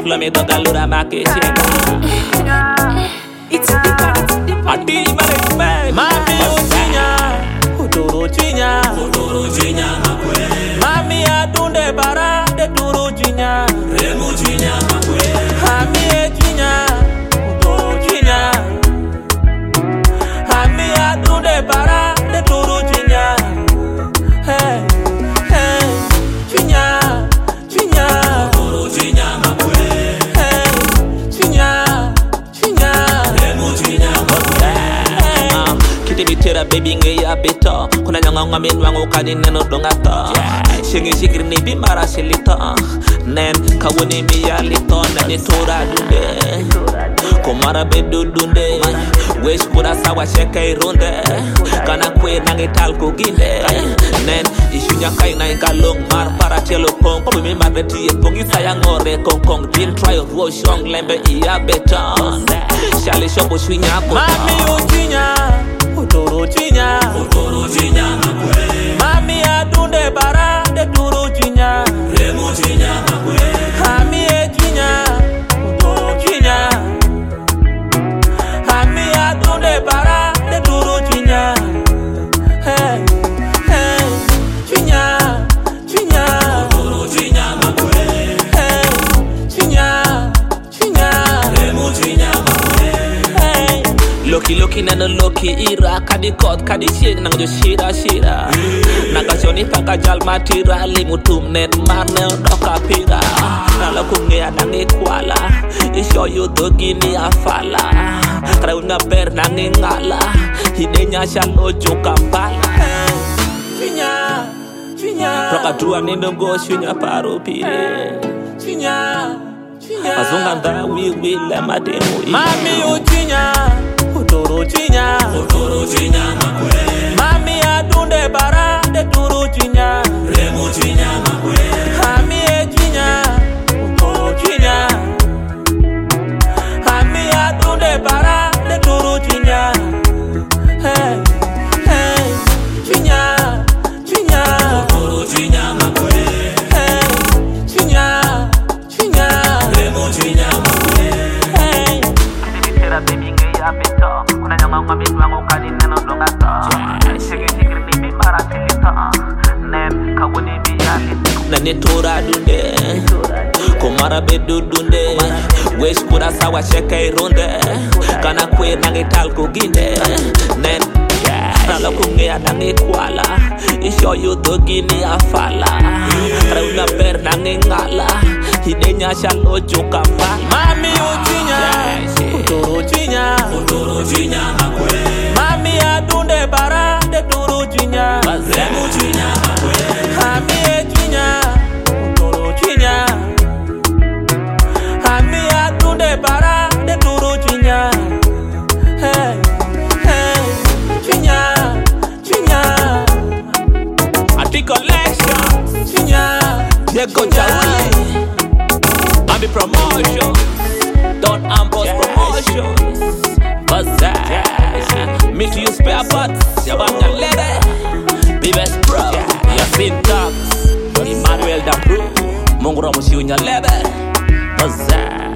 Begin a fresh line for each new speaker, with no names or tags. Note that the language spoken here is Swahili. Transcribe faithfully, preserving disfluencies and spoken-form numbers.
Pablo me toca lura makeshinga.
It's deeper, it's deeper.
Ati marek
Mami uchinya, uturu chinya,
uturu chinya makwe.
Mami adunde bara de turu chinya,
remu chinya makwe.
Mami echinya, uturu chinya, Mami adunde bara de turu chinya. Hey, hey, chinya, chinya,
uturu chinya makwe.
hey, chinya, chinya,
remu chinya makwe. Kiti bitera baby nge ya beto. Kuna nyanga ngamin wangu kani neno dongata. Shingi shikiri ni bimara silita. Nen kawuni mi ya lito. Nani tora dunde Kumara bedu dunde. Wish pura sawa sheka irunde. Kana kwe nangi talko ginde. Nen ishunya kai na ingalong mar para chelo pong. Pobi mi marreti ye pongi sayang ore kong kong. Din try ruo shong lembe iya beta. Shali shopo shunya kota.
Mami uchinya, uturu chinya,
uturu chinya makwe.
Mami adunde bara de turu chinya,
remu chinya makwe.
Mami echinya, uturu chinya, Mami adunde bara de turu chinya. Hey, hey, chinya, chinya,
uturu chinya makwe.
hey, chinya, chinya,
remu chinya makwe.
hey.
Loki loki nana loki ira. Kadi kot kadi shake nang jo shira shira. Naga shoni paka jal matira. Limutum net marne doka pira. Nala kunge nange kwala. Isho yu dogini afala. Rauna ber nange ngala. Hidenya shalo jo kampala.
Chinya, chinya,
Roka dua nendo go shunya paro pire.
chinya, chinya.
Azunga nda wi wi le mademu.
Mami uchinya, uturu chinya,
uturu chinya makwe.
Mami adunde bara de turu chinya,
remu chinya makwe.
Mami echinya, uturu chinya, Mami adunde bara de turu chinya. Hey, hey, chinya, chinya,
uturu chinya makwe.
hey, chinya, chinya,
remu chinya makwe.
hey.
Bitera baby nge ya beto. Kuna nyanga ngamin wangu kani neno dongata. Shigi shigiri ni bimara silita. Nem kawuni mi ya lito. Nani tora dunde Kumara bedu dunde. Wish pura sawa sheka irunde. Kana kwe nange talko ginde. Nen Nala kunge nange kwala. Isho yu dogini afala. Rauna ber nange ngala. Hidenya shalo joka mbala.
Mami uchinya, uturu chinya,
uturu chinya makwe.
Mami adunde bara de turu chinya,
remu chinya makwe.
Mami echinya, uturu chinya, Mami adunde bara de turu chinya. Hey, hey, chinya, chinya,
Ati collection.
chinya,
Neko Jauli. Ami promotion. Don't ambush promotions. Bazaar. Meet you spare parts. Yabanga lede. Be best bro. Yasin Tax. Emmanuel Dabru. Mungu ramushi unya lede. Bazaar.